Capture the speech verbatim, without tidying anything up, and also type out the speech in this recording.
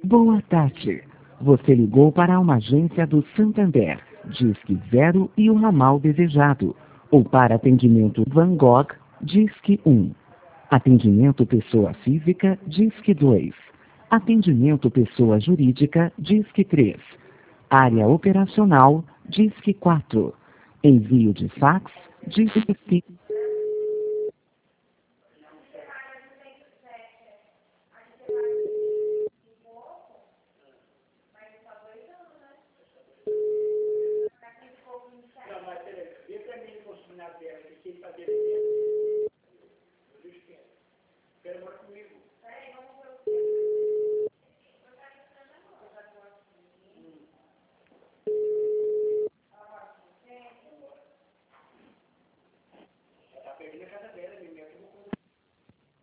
Boa tarde. Você ligou para uma agência do Santander, Disque Zero e o ramal desejado. Ou para atendimento Van Gogh, Disque um. Atendimento pessoa física, Disque dois. Atendimento pessoa jurídica, Disque três. Área operacional, Disque quatro. Envio de fax, Disque cinco.